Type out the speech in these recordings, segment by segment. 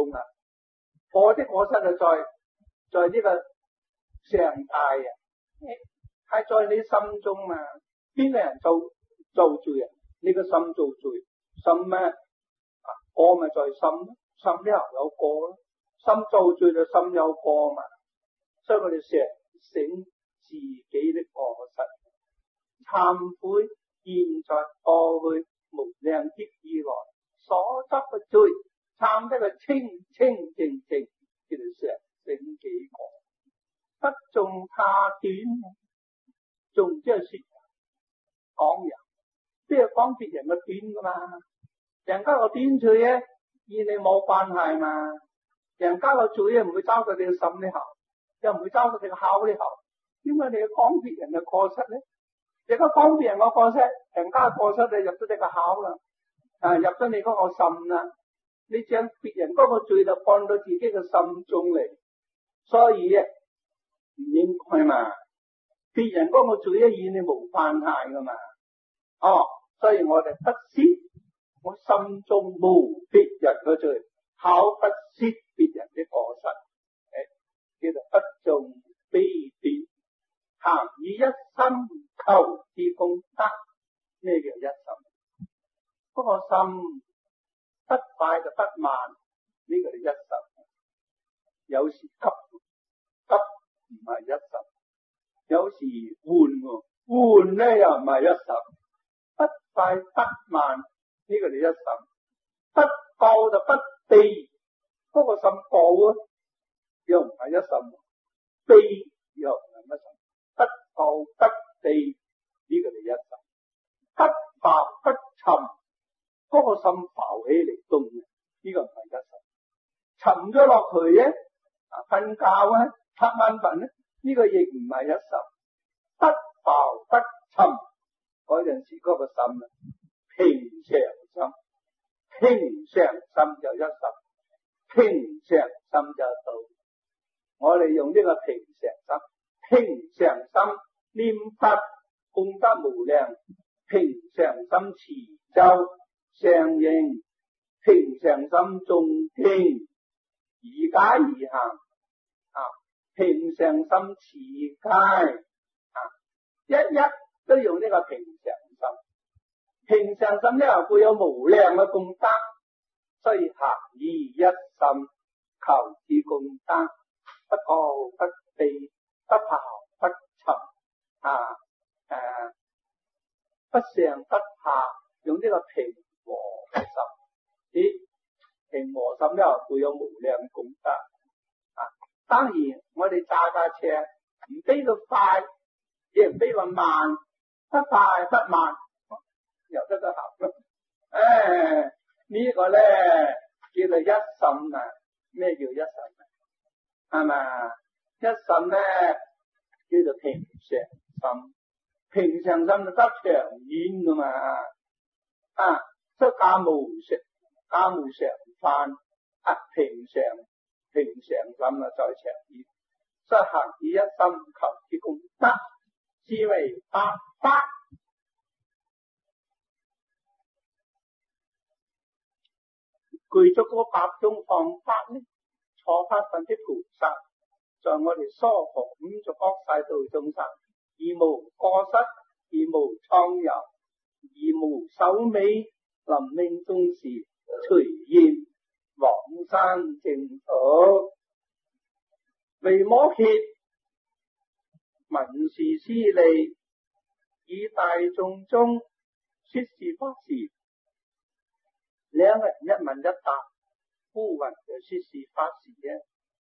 中啊，我的過失啊，在呢個上大啊，係在你心中啊。邊個人做罪啊？你個心做罪，心咩？過咪在心，心呢有過咯。心做罪就心有過嘛。所以我哋常醒自己的過失，懺悔現在過去無量劫以來所執嘅罪，懺得佢清清淨淨，叫做常醒己過。不重他短，重即係說講人，即係講別人嘅短噶嘛。人家個短罪咧，與你冇關係嘛。人家個罪咧唔會走到你嘅心裏頭，又唔會走到你嘅口裏頭。點解你要講別人嘅過失咧？如果講別人嘅過失，人家嘅過失就入咗你個口啦，入咗你嗰個心啦。你將別人嗰個罪就放到自己嘅心中嚟，所以唔應該嘛。別人嗰個罪與你冇關係噶嘛。所以我哋不思我心中無別人嘅罪，口不思別人的過失，叫做不重卑短，行以一心求之功德。咩叫一心？嗰個心不快就不慢，呢個係一心。有時急唔係一心，有時緩咧又唔係一心。不快不慢，呢個係一心。不告就不避，嗰個心告啊，又唔係一心。避又唔係一心。不告不避，呢個係一心。不浮不沉，嗰個心浮起嚟動，呢個唔係一心。沉咗落去咧，瞓覺啊，瞌眼瞓咧，呢個亦唔係一心。不浮不沉嗰陣時，嗰個心啊，平常心，平常心就一心，平常心就到。我哋用呢個平常心，平常心念佛功德無量，平常心持咒上應，平常心誦經以解而行，平常心持戒，一都用呢個平常心。平常心呢會有無量嘅功德，所以行以一心求之功德，不告不避，不浮不沉，不上不下，用呢個平和嘅心。平和心呢會有無量功德。當然我哋揸架車唔俾到快，亦唔俾到慢，不快不慢，由得個行。呢個咧叫做一心啊。咩叫一心啊？係嘛？一心咧叫做平常心，平常心就得長遠噶嘛。即係家務常飯，平常心啊再長遠。所以行以一心求之功德，是為百法。具足嗰8種方法呢，初發心的菩薩，在我哋娑婆50惡世道眾生，而無過失，而無創有，而無手尾，臨命終時隨緣往生淨土。為摩詰聞是師利，以大眾中說是法時，兩個人一問一答，呼云就說是法時嘅。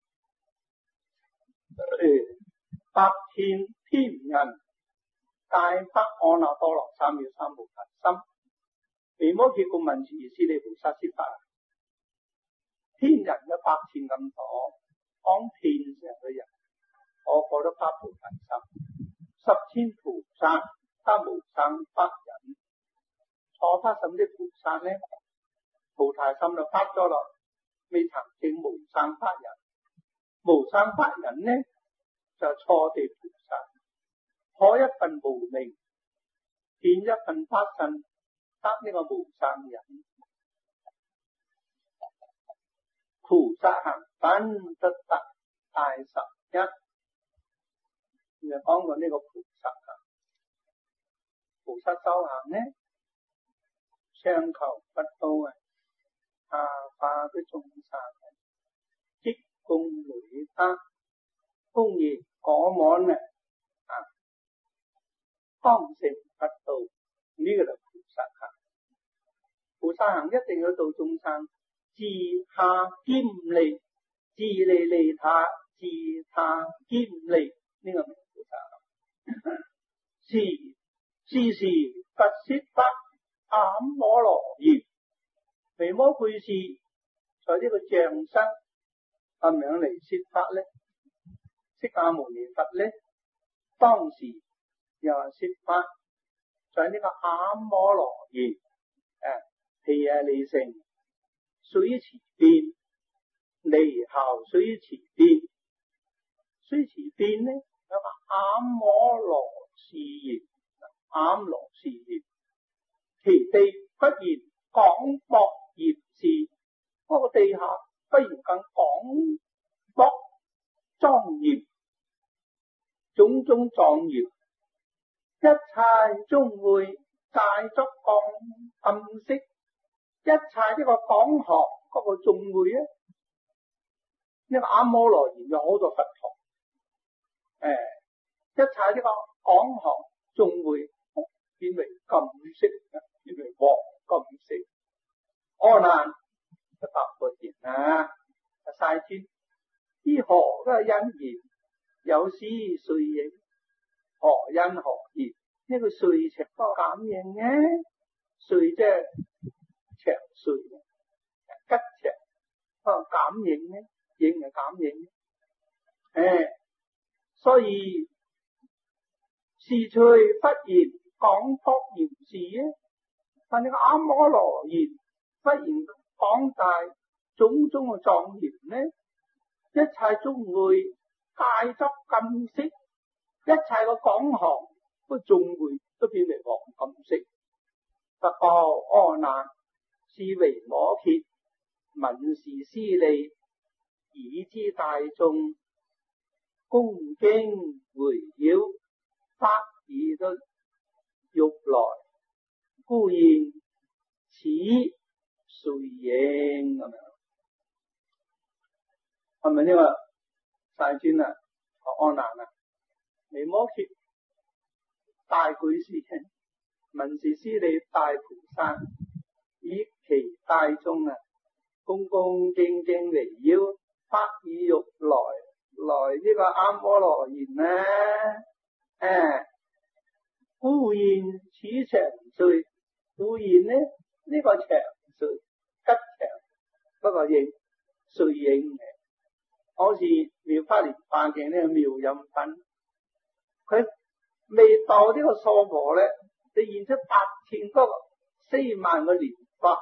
百千天人大德阿耨多羅三藐三菩提心，為摩詰故聞是師利菩薩說法。天人有8000咁多，講天上嘅人，我覺得發菩提心。10千菩薩他無生法忍，初發心的菩薩呢，菩提心就發咗落，未曾證無生法忍。無生法忍呢就初地菩薩，可一份無明，見一份法身，得呢個無生忍。 菩薩行品得大十一，就講過呢個菩薩行。菩薩修行呢，相求不到下化嘅眾生，積功累德，功業果滿當成不到，呢個就菩薩行。菩薩行一定要度眾生，自下兼利，自利利他，自他兼利，呢個名菩薩行。時時不攝法，阿摩羅言，維摩居士在呢個象身咁樣嚟攝法咧，釋迦牟尼佛咧，當時又係攝法，在呢個阿摩羅言毗尼城水池邊，離校水池邊，水池邊咧有個阿摩羅示現，阿摩羅示現，其地忽然廣博嚴視，嗰個地下忽然更廣博莊嚴，種種莊嚴，一切終會大作降暗色，一切呢個講學嗰個眾會咧，呢個阿摩羅園有好多佛堂，一切呢個講學眾會變為金色，變為黃金色。阿難就答復言世尊，依何嘅因緣有時瑞影，何因何緣？呢個瑞石個感應嘅，瑞即係長瑞，吉祥個感應咧，應係感應。所以時隨忽然廣博嚴視啊，但係個阿摩羅園忽然廣大種種嘅莊嚴咧，一切終會戒作金色，一切個講行個眾會都變為黃金色。不過阿難是維摩詰，聞是師利，已知大眾恭敬回繞，發意都欲來，故現此瑞影咁樣。係咪呢個世尊阿難維摩詰大舉事情，聞是師利大菩薩，以其大眾恭恭敬敬圍繞，發意欲來呢個阿摩羅園故現此長瑞，故現呢個長瑞吉祥不過應瑞影，好似妙法蓮華經呢個妙音品，佢未到呢個娑婆咧，就現出8000個4萬個蓮花，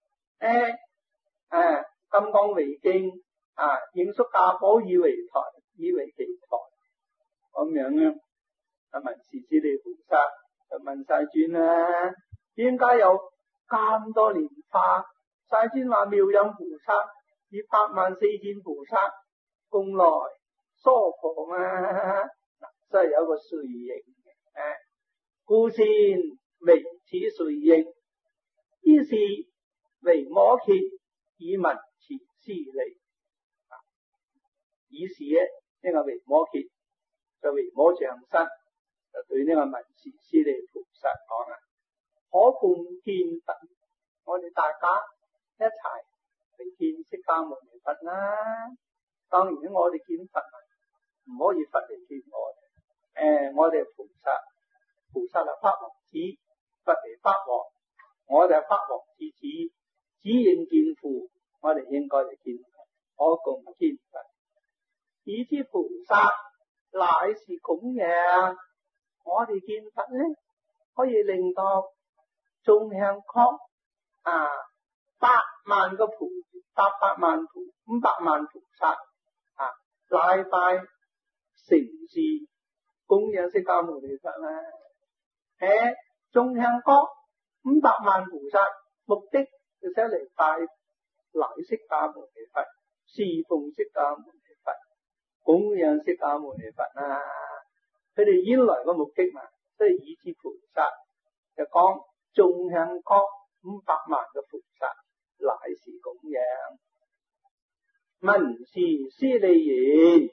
金剛圍經應宿架寶以為台，以為其台咁樣啊。聞是師利菩薩就問世尊點解有咁多蓮花？世尊話妙音菩薩以84000菩薩共來娑婆所以有個瑞影故善為此瑞影，於是維摩詰以聞持師利，於是呢個維摩詰就維摩上身就對呢個聞持師利菩薩講可共見佛，我哋大家一齊去見釋迦牟尼佛啦。當然我哋見佛唔可以佛嚟見我哋，我哋菩薩，菩薩係法王子，佛係法王，我哋係法王之子，只應見父，我哋應該嚟見佛，可共見佛。以知菩薩乃是供養，我哋見佛咧，可以令到眾向確800萬個菩，800萬菩，500萬菩薩禮拜承事供養釋迦牟尼佛眾向確500萬菩薩目的就想嚟拜禮釋迦牟尼佛， 侍奉釋迦牟尼佛，供養釋迦牟尼佛啊！佢哋演來個目的嘛，即係以至菩薩就講眾向各500萬嘅菩薩乃是供養。文是師利言，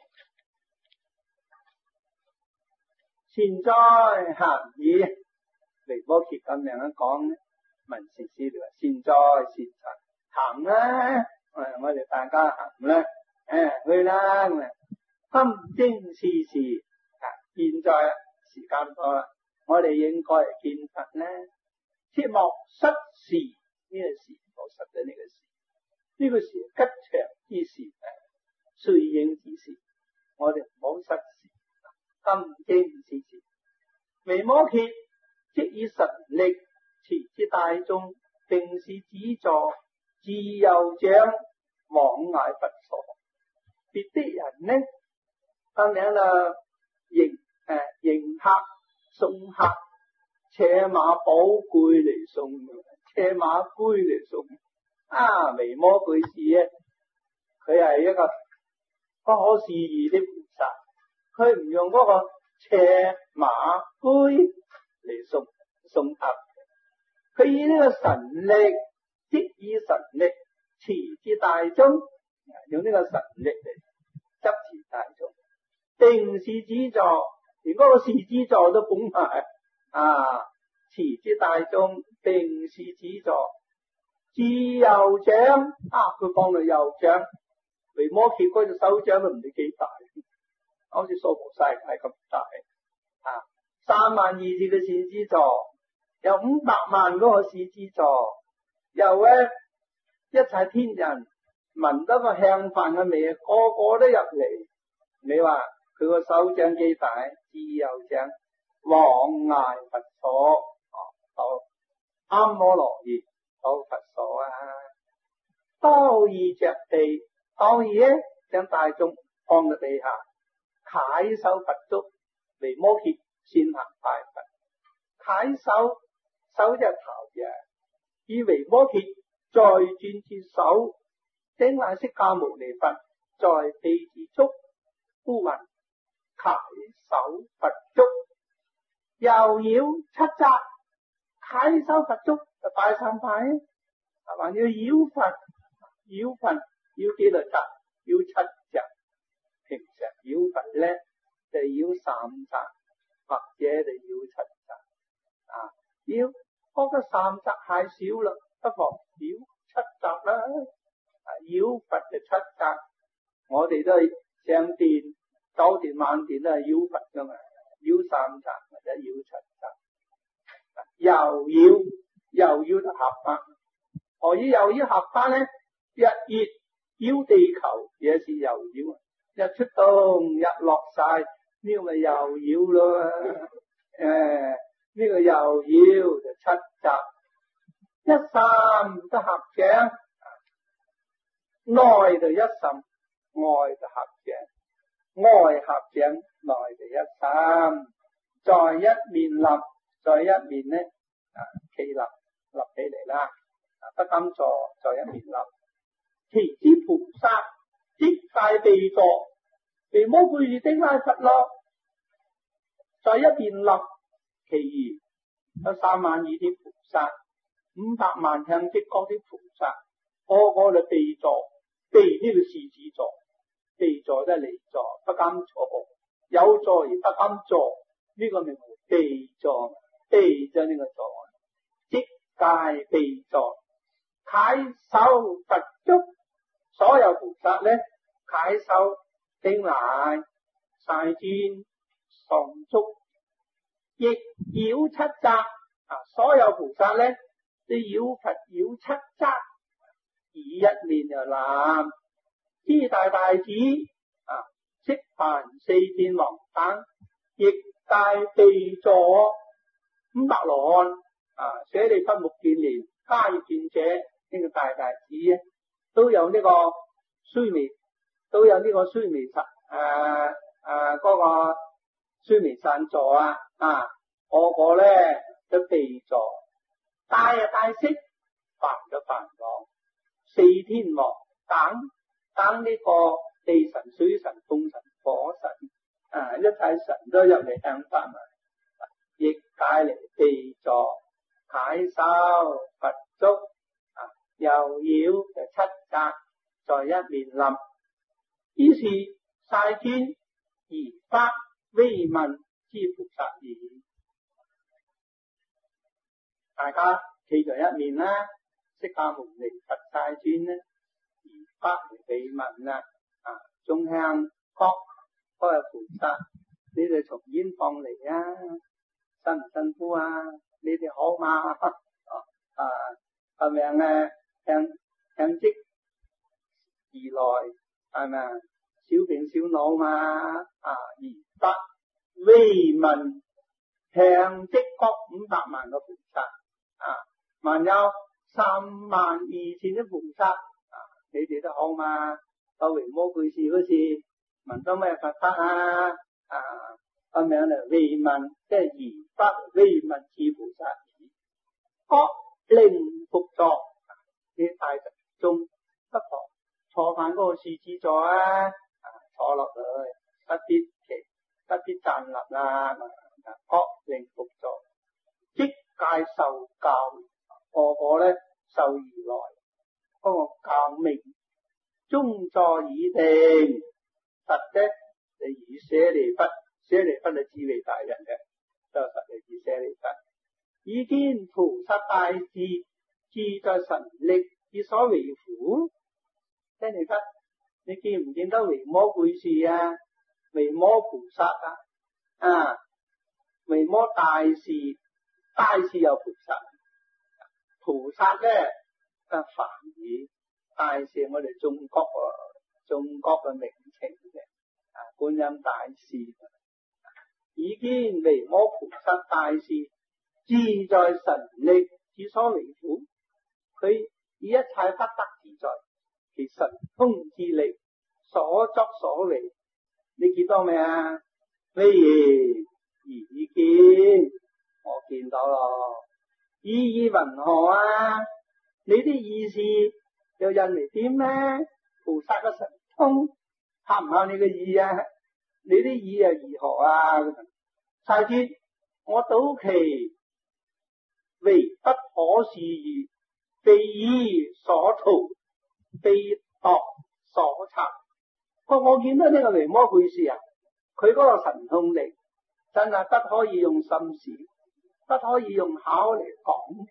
善哉咸矣。維摩詰咁樣講咧，文是師利話善哉善哉，行啦，我哋大家行啦，去啦咁啊。今正是時，現在時間到啦，我哋應該係見佛咧，切莫失時。呢個時冇失咗呢個時，呢個時吉祥之時，瑞應之時，我哋唔好失時。今正是時，維摩詰即以神力持之大眾，並是只坐自由長往詣佛所。別的人呢咁樣啦，迎客送客，車馬寶貝嚟送，車馬杯嚟送。維摩居士咧，佢係一個不可思議的菩薩，佢唔用嗰個車馬杯嚟送客，佢以呢個神力，即以神力持之大眾，用呢個神力嚟執持大眾，定是只座，連嗰個是只座都捧埋持之大眾，定是只座，自由長佢講到右掌，維摩詰嗰隻手掌都唔知幾大，好似娑婆世界咁大3萬2千嘅是之座，有500萬嗰個是之座，又咧一切天人聞得個香飯嘅味，個個都入嚟。你話佢個手掌幾大？自由長往詣佛所，到阿摩羅夷到佛所多以着地，當然咧將大眾放喺地下，稽首佛足，維摩詰先行拜佛，稽首手就頭嘅，以維摩詰再轉之手，頂禮釋迦牟尼佛，在地之足，呼云稽首佛足，又繞7匝，稽首佛足就拜3拜，還要繞佛，繞幾多匝？繞7匝。平常繞佛咧就繞3匝，或者就繞7匝。繞覺得3匝太少啦，不妨繞7匝啦。繞佛就7匝，我哋都係上殿、早殿、晚殿都係繞佛噶嘛，繞3匝或者繞7匝。又繞就合法，何以又繞合法咧？日月繞地球也是又繞，日出東日落晒，呢個咪又繞咯。呢個又繞就7匝，一心得合掌，內就一心，外就合掌，外合掌，內就一心，在一面立，在一面呢企立起嚟啦，不敢坐，在一面立。其之菩薩即皆被坐，維摩詰頂禮佛咯，在一面立。其餘有3萬2千菩薩，500萬向極各啲菩薩，個個就被坐，被呢個是指坐，被坐都係離坐，不敢坐，有坐而不敢坐，呢個名為被坐，被咗呢個坐，即皆被坐，稽首佛足。所有菩薩咧，稽首頂禮晒尊崇足，亦繞7匝。所有菩薩咧都繞佛繞7匝，以一面就南，知大大子悉梵4天王等，亦皆被坐。500羅漢舍利弗、目犍連、迦葉尊者呢個大大子都有呢個須彌，都有呢個須彌山嗰個須彌山座個個咧都被坐，大色，梵就梵王，4天王等等呢個地神、水神、風神、火神一切神都入嚟向法嘛，亦解嚟地座解手佛足又繞就七格在一面臨。於是世尊而發威問之菩薩言，大家企在一面啦，釋迦牟尼佛世尊呢而發威問啦，眾向各位菩薩，你哋從邊方嚟啊？辛唔辛苦啊？你哋好嘛？係咪啊？向積而來，係咪啊？小病小惱嘛？而發威問向積各500萬個菩薩，還有32000的菩薩，你哋都好嘛？到維摩居士嗰時問到咩佛法啊？咁樣嚟威問，即係而發威問之菩薩，各令伏坐。呢大神中不妨坐返嗰個獅子座啊，坐落去，不必站立啦。各令伏坐，即戒受教，個咧受而來，嗰個教命，中座已定，實啫，就以舍利弗係智慧大人嘅，就實係以舍利弗。已見菩薩大士，自在神力之所為乎？舍利弗，你見唔見得維摩居士啊？維摩菩薩啊？維摩大士，大士有菩薩，菩薩咧梵語，大士我哋中國嘅名稱嘅，觀音大士。已見維摩菩薩大士，自在神力之所為乎？佢以一切不得自在，其神通之力所作所為，你見到未啊？咩嘢？已見，我見到咯。意云何啊？你啲意思又引嚟點咧？菩薩嘅神通合唔合你嘅意啊？你啲意又如何啊？世尊，我倒其為不可思議，非意所圖，非度所測。我見到呢個維摩居士啊，佢嗰個神通力真係不可以用心思，不可以用口嚟講。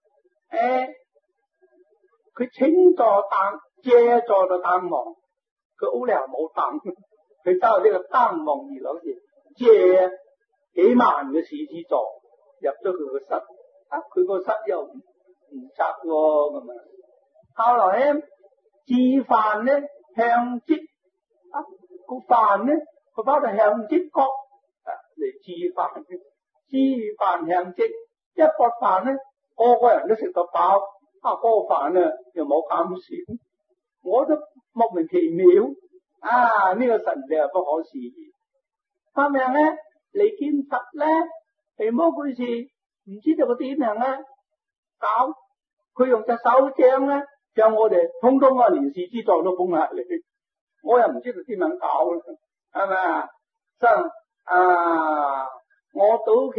佢請坐擔，借坐就擔望，佢屋裏又冇擔，佢走呢個擔望而攞住，借幾萬嘅獅子座入咗佢個室，佢個室又唔窄喎咁啊。後來咧，自飯咧向積，個飯咧佢包到向積角嚟自飯向積，一個飯咧個人都食到飽，嗰個飯啊又冇減少，我都莫名其妙呢個神力不可思議。咁樣咧嚟見佛咧，維摩居士唔知道佢點樣咧搞，佢用隻手掌咧將我哋通通連獅子座都捧下嚟，我又唔知道點樣搞啦，係咪啊？我倒其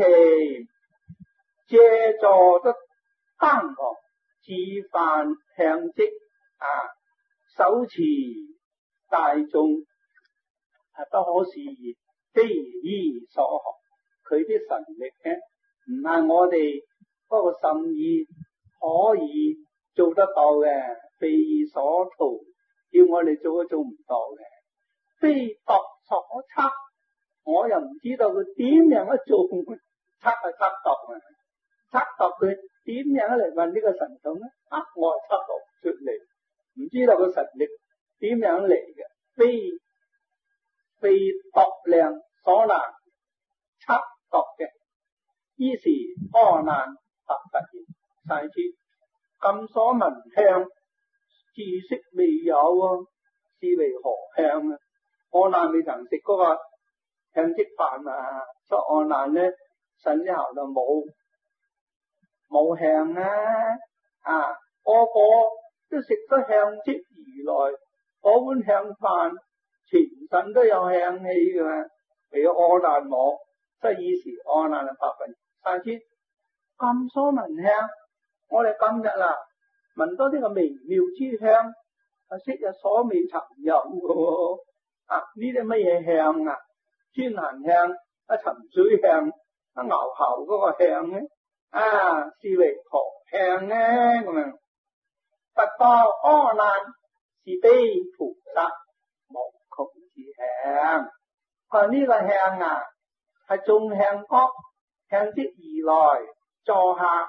借座得擔望，自飯向積，手持大眾不可思議，非意所學。佢啲神力咧唔係我哋嗰個心意可以做得到嘅，非意所圖，叫我哋做都做唔到嘅，非度所測。我又唔知道佢點樣去做，測度佢點樣嚟問呢個神通咧？我係測度出嚟，唔知道個神力點樣嚟嘅，非度量所能測度嘅。於是阿難答佛言：世尊，今所聞香，自色未有，是為何香啊？阿難未曾食嗰個向積飯啊，所以阿難咧神之後就冇香個個都食咗向積而來， 嗰碗香飯全身都有香氣嘅嘛，譬如阿難摩，即係以時阿難係百分3千咁多聞香，我哋今日啦聞到呢個微妙之香，昔日所未曾有嘅啊！呢啲乜嘢香啊？天蘭香、沉水香、牛喉嗰個香咧啊，是為何香咧？咁樣佛告阿難，是彼菩薩無窮之香。佢話呢個香啊，係眾香國向積而來，座下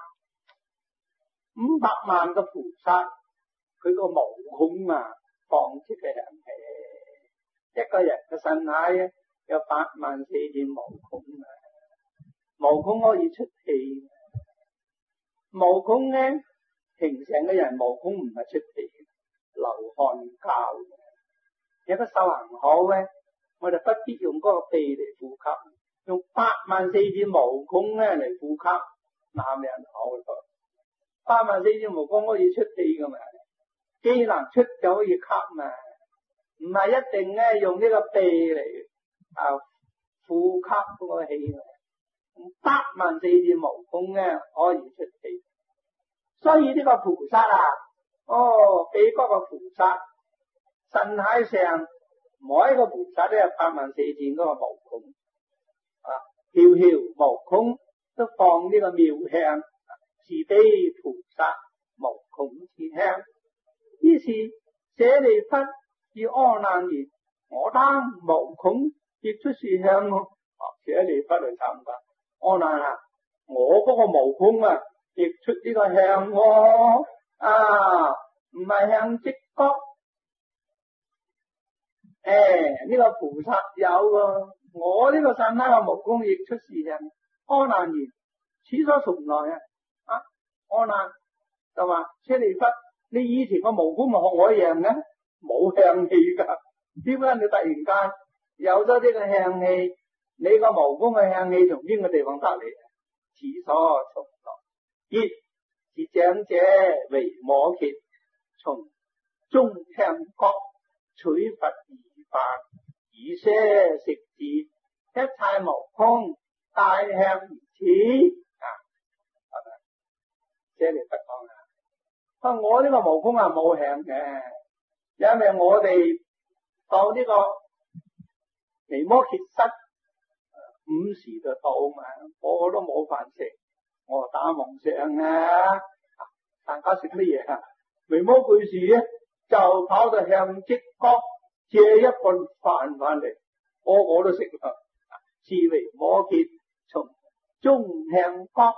500萬嘅菩薩，佢個毛孔啊放出嘅香氣，一個人嘅身體有84000毛孔啊，毛孔可以出氣，毛孔咧平常嘅人毛孔唔係出氣，流汗膠嘅。有個修行好咧，我哋不必用嗰個鼻嚟呼吸，用84000毛孔咧嚟呼吸，男人好咯。84000毛孔可以出氣噶嘛，既能出就可以吸嘛，唔係一定咧用呢個鼻嚟呼吸嗰個氣，84000毛孔咧可以出氣。所以呢個菩薩啊，比嗰個菩薩身體上每一個菩薩都有84000嗰個毛孔啊，條條毛孔都放呢個妙香，是彼菩薩無窮之香。於是舍利弗與阿難言：我當無窮亦出是香喎。舍利弗嚟參加，阿難啊，我嗰個毛孔啊亦出呢個香喎啊，唔係香積覺。呢個菩薩有喎，我呢個身體嘅毛孔亦出是香。阿難言：此所從來啊！阿難就話：舍利弗，你以前個毛孔咪學我一樣嘅，冇香氣噶，點解你突然間有咗呢個香氣？你個毛孔嘅香氣從邊個地方得嚟？此所從來，亦是長者為摩羯，從中香國取佛而飯，以些食子，一切毛孔大香而此啊！舍利弗講啊，我呢個毛孔係冇香嘅，因為我哋到呢個尼摩羯室午時就到嘛，我都冇飯食，我打夢想啊！大家食乜嘢啊？尼摩居士咧就跑到向積國借一份飯翻嚟，我都食啦。是為摩羯從中香國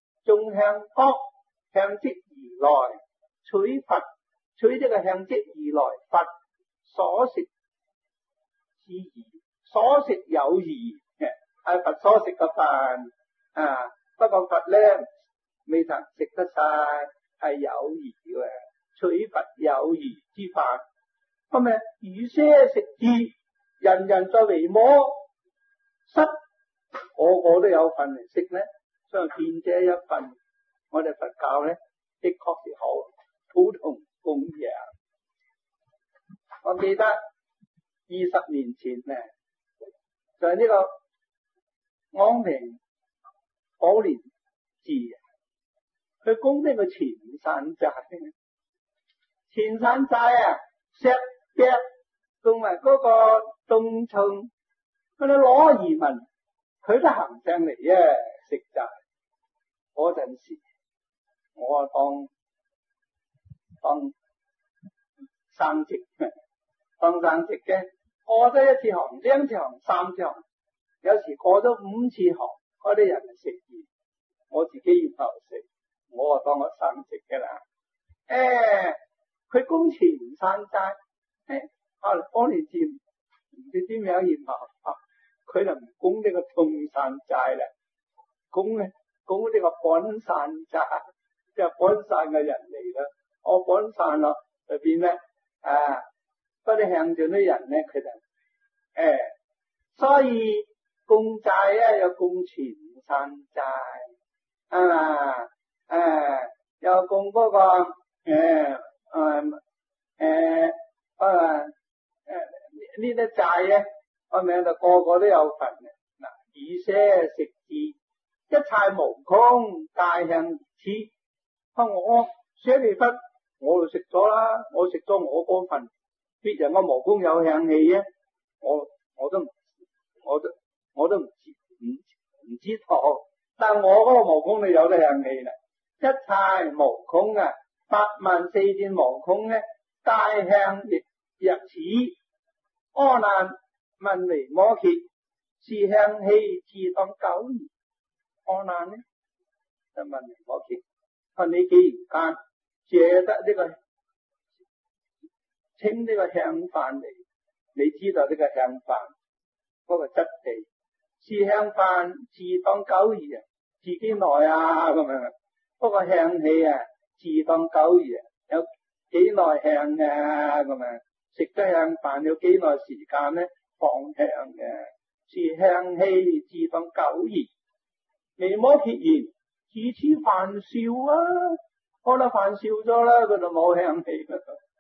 向積而來，取佛，取呢個向積而來佛所食之宜，所食有宜嘅，係佛所食嘅飯啊。不過佛咧未曾食得晒，係有宜嘅，取佛有宜之飯。咁啊，以些食之，人人在維摩室，個都有份嚟食咧，所以見者一份。我哋佛教咧的確是好普通供養。我記得20年前咧，就係呢個昂坪寶蓮寺，佢供呢個前山齋，前山齋啊，石壁同埋嗰個冬葱，嗰啲攞移民，佢都行上嚟啊食齋。嗰陣時我當生席嘅，過咗1次行、2次行、3次行，有時過咗5次行，嗰啲人嚟食嘢，我自己要頭食，我當我生席嘅啦。佢供前山齋，寶蓮寺唔知點樣然後佢就唔供呢個通山齋啦，供呢個本山齋，即係本山嘅人嚟啦。我本山咯，就變咧嗰啲向上啲人咧，佢就所以供齋咧有供前山齋有供嗰個呢啲債咧，我名就個個都有份嘅。嗱，以捨食之，一切無空，皆向而痴。我捨利弗，我就食咗啦，我食咗我嗰份，別人個無空有向氣啊，我都唔知道，但我嗰個無空你有得向氣啦，一切無空啊，84000無空咧，皆向若此，阿難問維摩詰，是向氣自當久矣。阿難呢就問維摩詰，你既然間借得呢個稱呢個向飯嚟，你知道呢個向飯嗰個質地，是向飯自當久矣啊，自己耐啊咁樣，嗰個向氣啊自當久矣啊，有幾耐向啊咁樣，食得向飯有幾耐時間咧放向嘅，是向氣自當久矣。維摩詰言：自此飯少啊，我粒飯少咗啦，佢就冇向氣啦。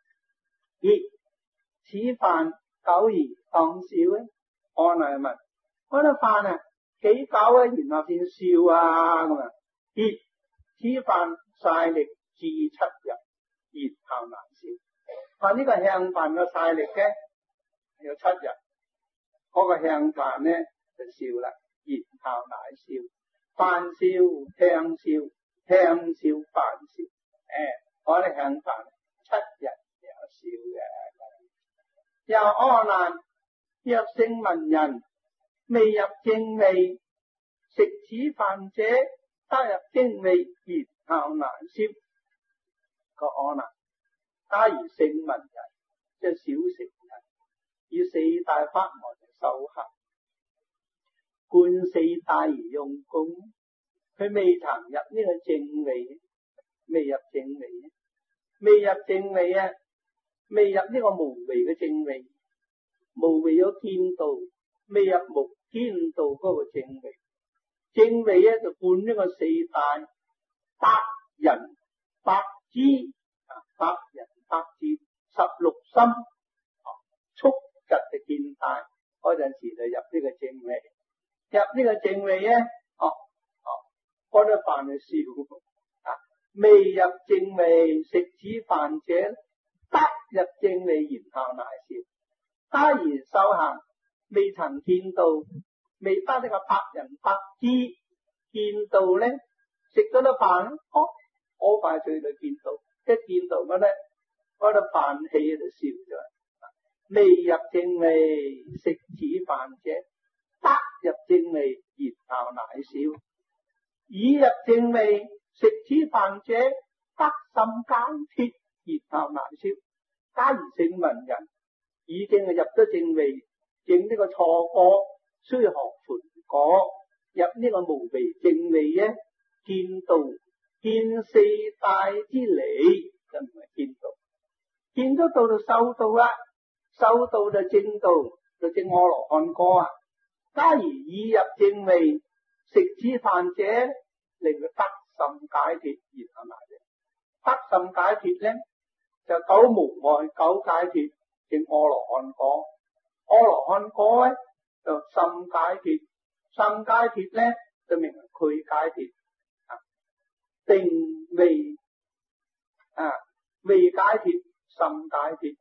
此飯久矣當少咧？阿難問：我粒飯啊幾久啊，然後先少啊咁啊？此飯曬力至7日，然後難少。呢個向飯嘅曬力咧有7日，嗰個向飯咧就少啦，然後乃少。飯少向少，向少飯少。我哋向飯7日有少嘅。又阿難，若聲聞人未入正味，食此飯者得入正味，然後難消。個阿難，假如聲聞人即係小乘人，以4大法門嚟修行，觀4大而用功，佢未曾入呢個正味，未入正味，未入正味啊！未入呢個無為嘅正味，無為有見道，未入無見道嗰個正味。正味咧就觀呢個4大百人百知，百人百知16心，速疾嘅見大，嗰陣時就入呢個正味。入呢個正味咧，嗰啲飯係少，未入正味，食此飯者得入正味，然後乃少。假如修行未曾見到，未得呢個百人百知見到咧，食咗粒飯，好快脆就見到，一見到乜咧，嗰粒飯氣就少咗。未入正味，食此飯者得入正味，然後乃少。已入正味，食此飯者得心解脫，然後乃少。假如聲聞人已經係入咗正味，證呢個錯果，雖學盤果，入呢個無為正味咧，見道見4大之理，就唔係見道，見咗道就修道啦，修道就正道，就證阿羅漢果啊。假如已入正味，食此飯者令佢得心解脫，然後乃少。得心解脫咧，就9無礙9解脫，證阿羅漢果。阿羅漢果咧就心解脫，心解脫咧就名為俱解脫。定未未解脫，心解脫，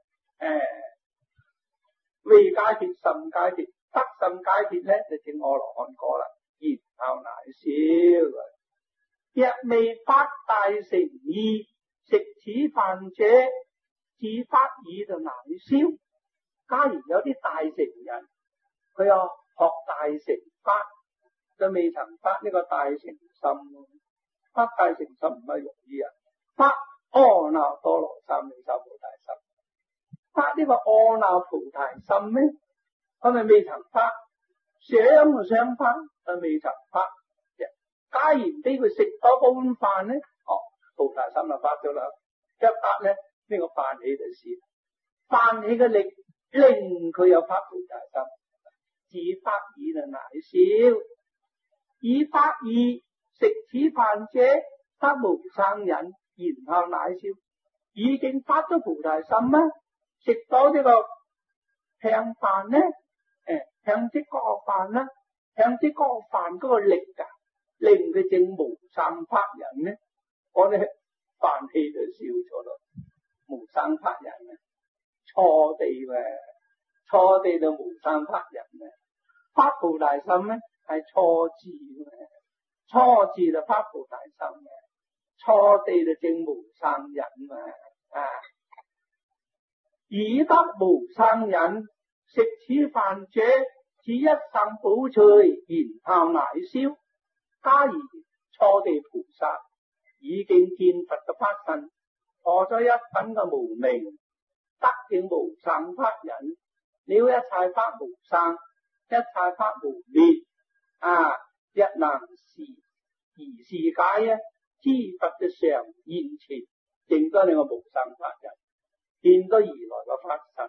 未解脫心解脫，得心解脫咧就證阿羅漢果啦，然後乃少。若未發大乘意，食此飯者自發意就乃少。假如有啲大乘人，佢有學大乘法，就未曾發呢個大乘心。發大乘心唔係容易啊！發阿耨多羅三藐三菩提心，發呢個阿耨菩提心呢，佢咪未曾發，想發，佢未曾發。假如俾佢食多碗飯呢，菩提心就發咗啦。一發呢，呢個飯氣就少，飯氣嘅力令佢有發菩提心，自發意就乃少。以發意食此飯者得無生忍，然後乃少。已經發咗菩提心咩？ 食到呢個香飯咧，香積國飯啦，香積國飯嗰個力啊，令佢正無生法忍咧，我哋飯氣就少咗咯。無生法忍啊，錯地嘅，錯地就無生法忍啊。發菩提心咧係錯字嘅，錯字就發菩提心嘅，錯地就正無生忍啊。以得無生忍，食此飯者，只一生補趣，然後乃消。假如初地菩薩已經見佛嘅法身，破咗一品嘅無明，得見無生法忍，了一切法無生，一切法無滅一能而是解啊！知佛嘅常現前，證咗你個無生法忍，見到如來嘅法身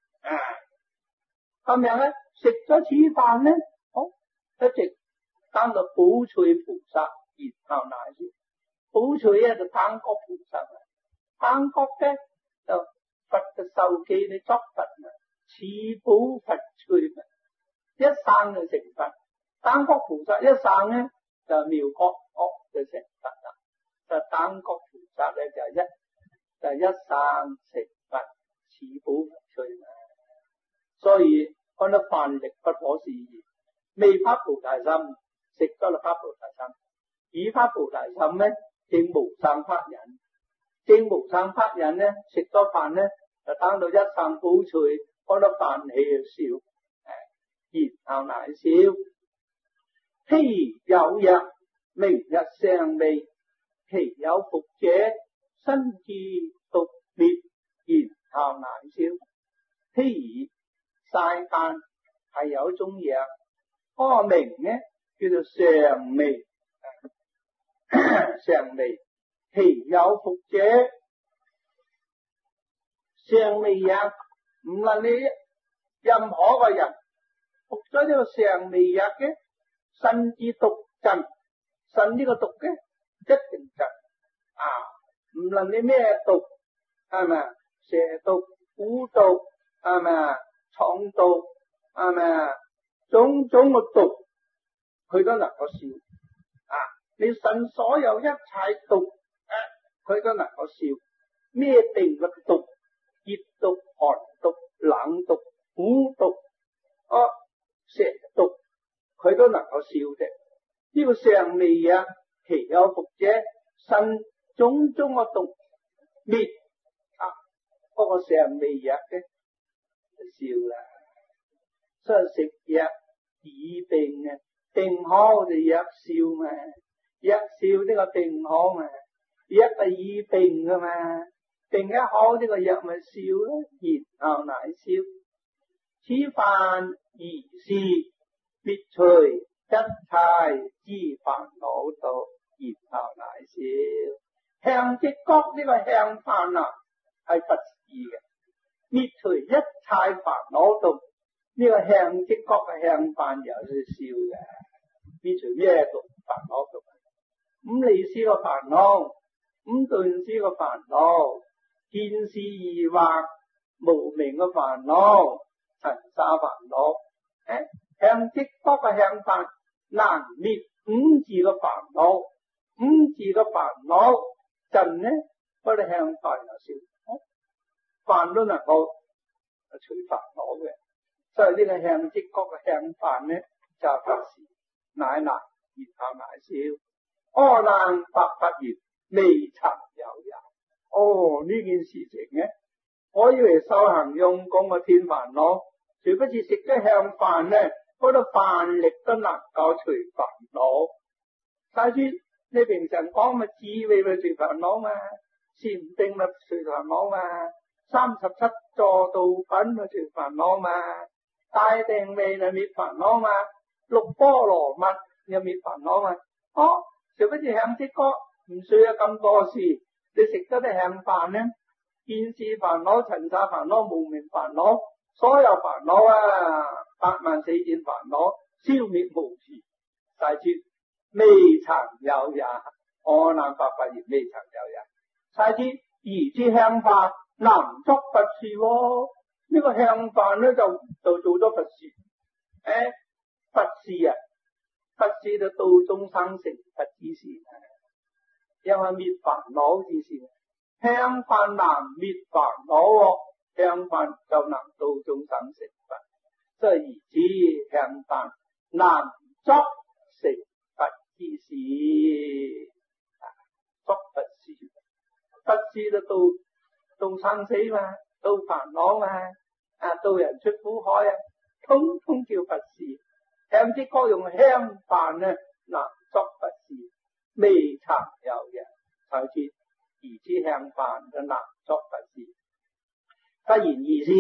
咁樣咧，食咗此飯咧，一直等到補趣菩薩，然後乃消。補趣咧就等覺菩薩啊，等覺咧就佛嘅受記你作佛啊，此補佛趣啊，一生就成佛。等覺菩薩一生咧就妙覺就成佛啦。就等覺菩薩咧就一生成佛，此補佛趣啊。所以看到飯力不可思議，未發菩提心，食咗就發菩提心。已發菩提心咧，正無生法忍，正無生法忍咧，食咗飯咧就等到一生補趣，看到飯氣就笑，然後乃消。譬有日明日尚未，其有復者，身自獨滅，然後乃消。譬如曬間係有一種藥，嗰個名咧叫做尚未，尚未，其有復者，尚未藥，唔論你任何個人服咗呢個尚未藥嘅，身之毒盡，身呢個毒嘅一定盡唔論你咩毒，係咪蛇毒、虎毒，係咪蟲毒，係咪種種嘅毒，佢都能夠消你身所有一切毒佢都能夠消。咩定嘅毒？熱毒、寒毒、冷毒、苦毒、蛇毒，佢都能夠消嘅。呢個尚未藥，其有復者，身種種嘅毒滅嗰個尚未藥嘅就消啦。所以食藥治病啊，病好就藥消嘛，藥消呢個病好嘛，藥係醫病噶嘛，病一好呢個藥咪消咯，然後乃消。此飯宜是滅除一切之煩惱道，然後乃消。香積國呢個香飯係佛意嘅，滅除一切煩惱道，呢個香積國嘅香飯又是消嘅。滅除咩道？煩惱道，五利思個煩惱，五鈍思個煩惱，見思疑惑無明嘅煩惱，塵沙煩惱。香積國嘅香飯難滅五字嘅煩惱，五字嘅煩惱盡呢，嗰啲香飯又少，飯都能夠除煩惱嘅。所以呢個香積國嘅香飯呢，就佛時乃難，然後乃消。阿難白佛言：未曾有也。呢件事情呢，我以為修行用功嘅天煩惱，殊不知食咗香飯呢，嗰啲飯力都能夠除煩惱。但係你平常講咪智慧咪除煩惱嘛，禪定咪除煩惱嘛，37助道品咪除煩惱嘛，大定位就滅煩惱嘛，6波羅蜜又滅煩惱嘛。殊不知香積國唔需要咁多事，你食咗啲香飯呢，見思煩惱、塵沙煩惱、無明煩惱，所有煩惱84000煩惱消滅無時。大絕未曾有也。阿難白佛言：未曾有也。大絕而知香飯南作佛事喎。呢個向飯咧就做咗佛事。佛事啊，佛事就度眾生成佛之事，因為滅煩惱之事。向飯難滅煩惱，向飯就能度眾生成佛。所以而知向飯難作成佛之事。作佛事，佛事就度生死嘛，度煩惱嘛，度人出苦海啊，通通叫佛事。向之歌用香飯呢，難作佛事，未曾有人才知而知向飯嘅難作佛事。不然意思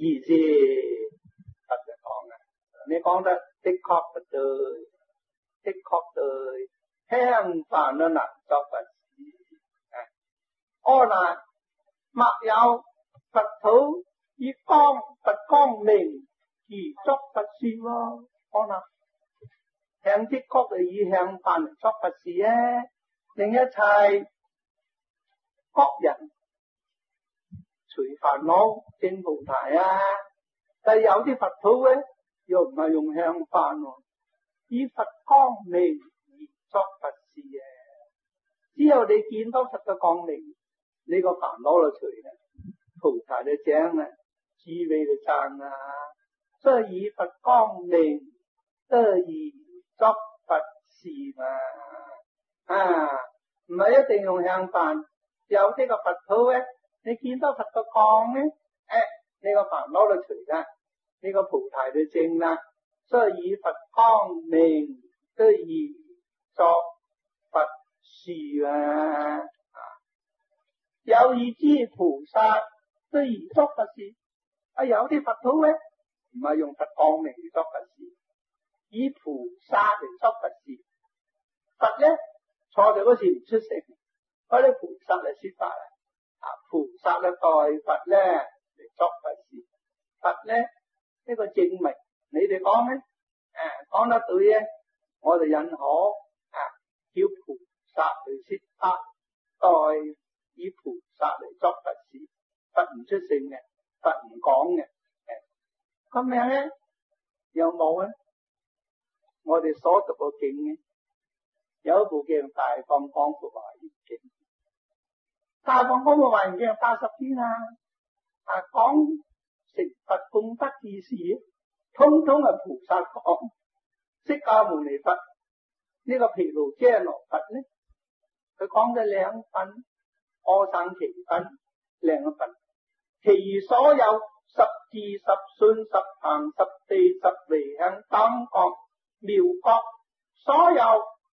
佛就講啊，你講得的確不對，的確對，香飯都難作佛事。阿難，莫有佛土以佛光明而作佛事喎。阿難，向的確係以向飯嚟作佛事啊，令一切各人除煩惱證菩提啊。但係有啲佛土咧，又唔係用向飯喎，以佛光明而作佛事啊。只有你見到佛嘅光明，你個煩惱就除啦，菩提就證啦，智慧就增啦。所以以佛光明得以作佛事嘛。唔係一定用向飯，有啲個佛土咧，你見到佛個光咧，你個煩惱就除啦，你個菩提就證啦。所以以佛光明得以作佛事啊。有意知菩薩得以作佛事，有啲佛土咧唔係用佛光明嚟作佛事，以菩薩嚟作佛事。佛咧坐喺嗰時唔出聲，嗰啲菩薩嚟說法菩薩咧代佛咧嚟作佛事。佛咧呢個證明你哋講咧，講得對咧，我哋認可叫菩薩嚟說法，代以菩薩嚟作佛事。佛唔出聲嘅，佛唔講嘅，咁樣咧有冇咧？我哋所讀個經咧，有一部經《大放光復華嚴經》，大放光復華嚴經80篇講成佛功德之事，通通係菩薩講。釋迦牟尼佛呢個毗盧遮那佛咧，佢講咗兩份。阿僧祇分兩份，其餘所有十智十信十行十地十離向等覺妙覺，所有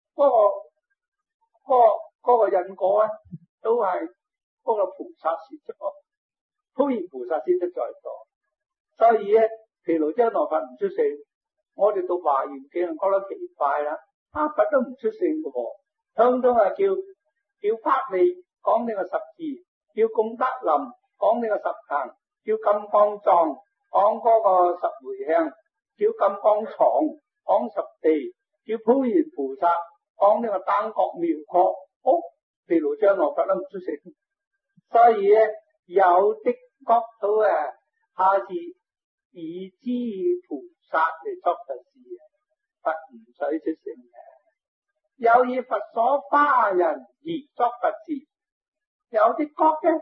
嗰個因果都係嗰個菩薩說咗，普賢菩薩先得在座。所以咧，毗盧遮那佛唔出聲，我哋讀華嚴經覺得奇怪啦，佛都唔出聲嘅喎，通通係叫法利講呢個十字，叫功德林講呢個十行，叫金剛藏講嗰個十回向，叫金剛床講十地，叫普賢菩薩講呢個單覺妙覺。毗盧遮那佛都唔出聲，所以咧有的國土下至以知菩薩嚟作佛事，佛唔使出聲嘅。有以佛所化人而作佛事。有啲國嘅，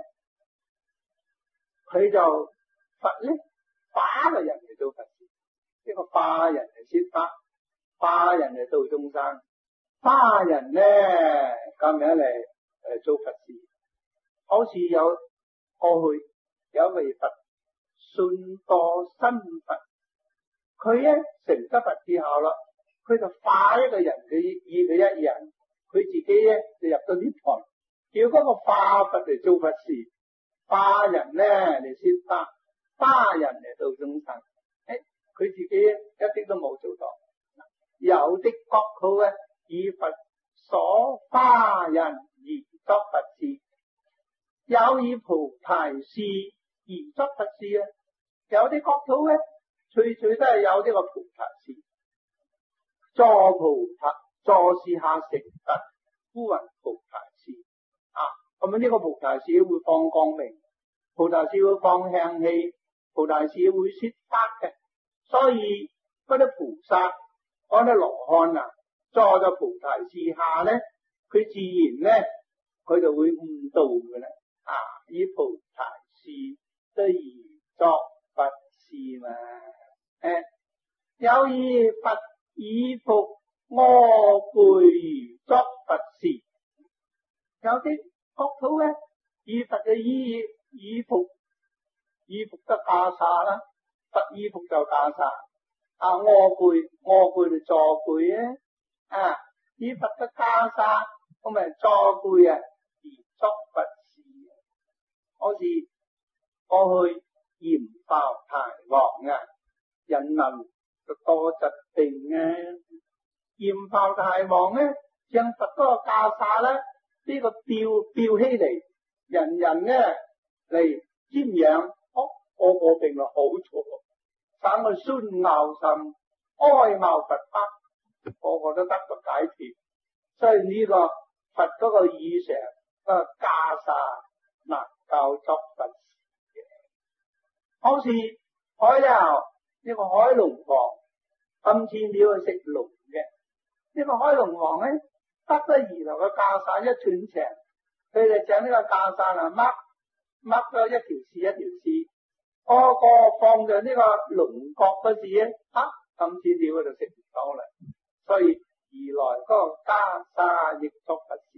佢就佛咧化個人嚟做佛事，呢個化人嚟說法，化人嚟度眾生，化人咧咁樣嚟做佛事。好似有過去有位佛信墮身佛，佢咧成咗佛之後啦，佢就化一個人，佢以佢一人，佢自己咧就入到涅槃。叫嗰個化佛嚟做佛事，化人咧嚟說法，化人嚟度眾生。佢自己一啲都冇做到。有的國土咧，以佛所化人而作佛事，有以菩提事而作佛事啊。有啲國土咧，隨都係有呢個菩提事，助菩提助事下成佛，故云菩提事。咁呢個菩提事會放光明， 菩提樹會放香氣，菩提樹會說法嘅，所以嗰啲菩薩、嗰啲羅漢啊，坐咗菩提樹下咧，佢自然咧，佢就會悟道嘅啦。啊，以菩提樹得而作佛事嘛。有以佛以服我輩作佛事，有啲國土咧，以佛嘅衣服得袈裟啦，佛衣服就袈裟。啊，我輩就座輩咧，啊，以佛嘅袈裟咁咪座輩啊，而作佛事。好似過去閻浮提王啊，人民就多疾病啊，閻浮提王咧，將佛嗰個袈裟咧，呢個吊起嚟，人人咧嚟瞻仰，個病就好咗，省個酸拗心，哀貌佛法，個都得個解脫。所以呢個佛嗰個衣裳個袈裟能夠作佛事嘅。好似海流呢個海龍王，今天你去食龍嘅呢個海龍王咧，得咗二頭嘅袈裟1寸長，佢哋將呢個袈裟啊掹咗一條絲一條絲，個放在呢個龍角嗰時咧，今天你嗰度食唔到啦。所以二來嗰個袈裟亦作佛事。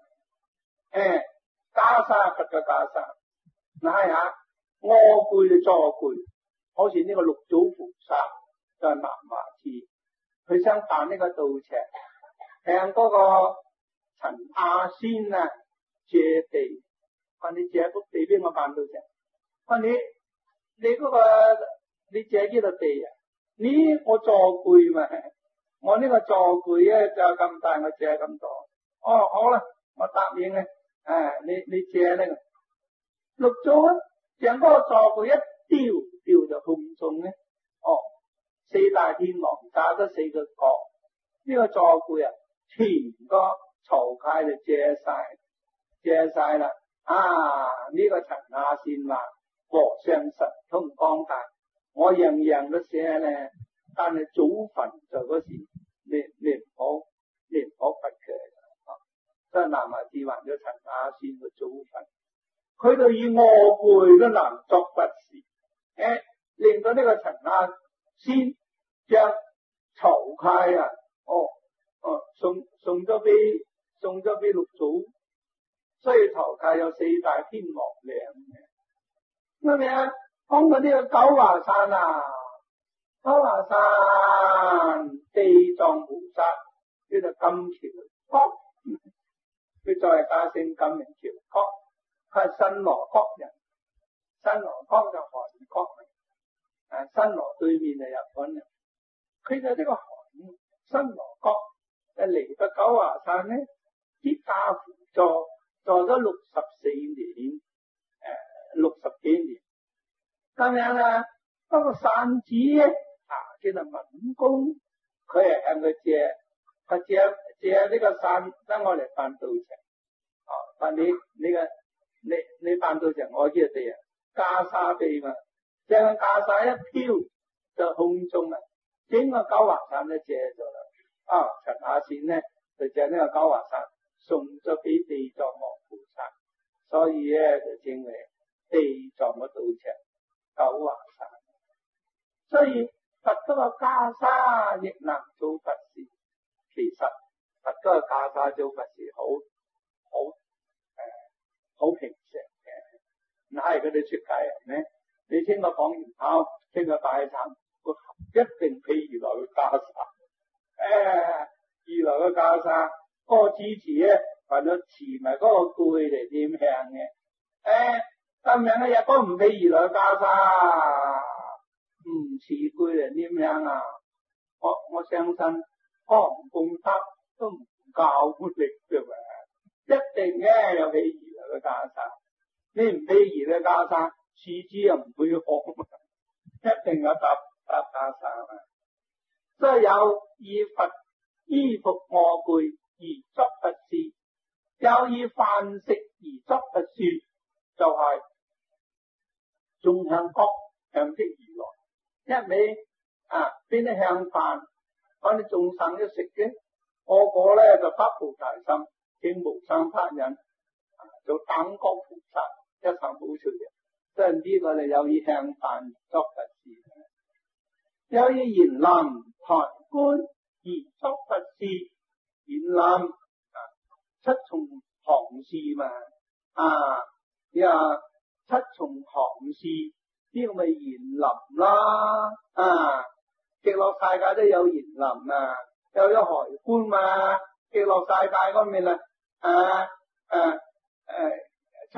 袈裟佛嘅袈裟，嗱下我輩就座輩，好似呢個六祖菩薩就係南華寺，佢想辦呢個道場，向嗰個陳亞仙啊借地，話你借幅地俾我辦道場，話你嗰個你借幾多地啊？我座輩嘛，我呢個座輩咧就咁大，我借咁多。好啦，我答應咧。你借呢個六祖啊，將嗰個座輩一吊就空中咧。四大天王打咗4個角，呢個座輩啊，全個曹溪就借晒啦。呢個陳亞仙話和尚神通廣大，我樣樣都寫咧，但係祖墳就嗰時你唔好罰佢。所以南華寺還咗陳亞仙嘅祖墳，佢就以我輩都能作佛事，令到呢個陳亞仙將曹溪啊，送咗俾六祖，所以曹溪有4大天王嶺嘅。咁樣講到呢個九華山啊，九華山地藏菩薩叫做金橋佢再係加姓金名橋國，佢係新羅國人，新羅國就韓國人，新羅對面係日本人，佢就呢個新羅國嚟到九華山咧，啲家父坐咗64年，60幾年，咁樣啦，嗰個散子咧叫做文公，佢係向佢借呢個山等我嚟辦道場。但你辦道場，我知地啊，袈裟地嘛，將袈裟一飄就空中啦，整個九華山都借咗啦。陳亞仙呢就將呢個九華山送咗俾地藏王菩薩，所以咧就稱為地藏嘅道場九華山。所以佛嗰個袈裟亦能做佛事，其實佛嗰個袈裟做佛事好平常嘅，哪係佢哋出家人呢？你聽我講完後，聽我拜懺，一定披如來嘅袈裟。如來嘅袈裟，嗰個主持咧，為咗持埋嗰個攰嚟點香嘅。今日咧，日光唔披如來嘅袈裟，唔持攰嚟點香啊！我相信康公德都唔夠力嘅嘛，一定嘅有披如來嘅袈裟。你唔披如來嘅袈裟，樹枝又唔會紅，一定有搭袈裟啊！所以有以佛衣服我輩而作佛事，有以飯食而作佛事，就係仲向角向啲而來，一味邊啲向飯，我哋眾生一食嘅，個咧就發菩提心，見無生他人，做等覺菩薩一層補出嘅，即係呢個你有意向飯作佛事，有意言林抬棺而作佛事，言林七重行事嘛，七重行事呢個咪言林啦，極樂世界都有言林有咗海觀嘛，極樂世界嗰面七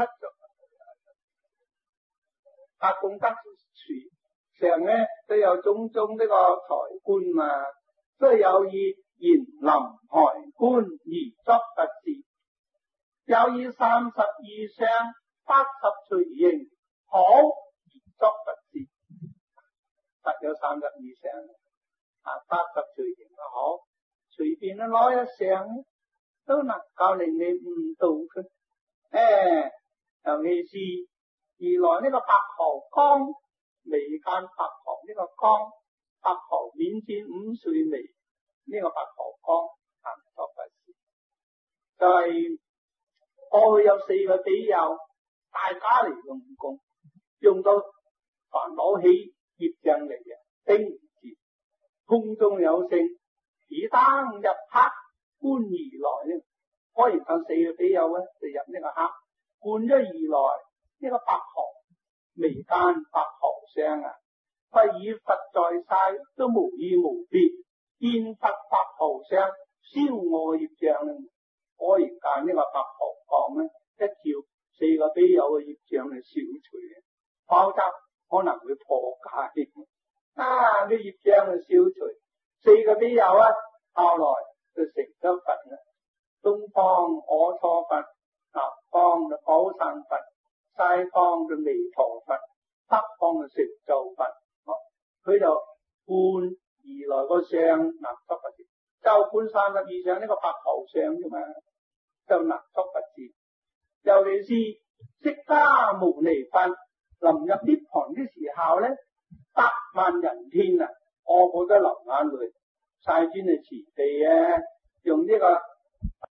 八功德樹上咧都有種種呢個財觀嘛，所以有意言林海觀而作佛事，有意32相80隨形好而作佛事，實有32相80隨形好，隨便攞一相都能夠令你悟到佢。尤其是而來呢個白毫光，眉間白毫呢個光，白毫面見5歲眉呢個白毫光作佛事，就係過去有4個比丘，大家嚟用功，用到煩惱起業障嚟嘅，頂唔住，空中有聲，只燈入黑觀而來呢，果然有4個比丘就入呢個黑，觀咗而來呢個白毫眉間白毫相不以佛在世都無異無別，見佛白毫相消我業障，果然間呢個白毫光咧一照4個比丘嘅業障係消除嘅，否則可能會破戒呢業障係消除，4個比丘後來就成咗佛啦。東方阿閦佛，南方就寶山佛，西方就彌陀佛，北方就成就佛。佢就觀而來個相能作佛事，就觀32相呢個白毫相啫嘛，就能作佛事。尤其是釋迦牟尼佛臨入涅槃嘅時候咧，100萬人天個個都流眼淚，世尊係慈悲用呢個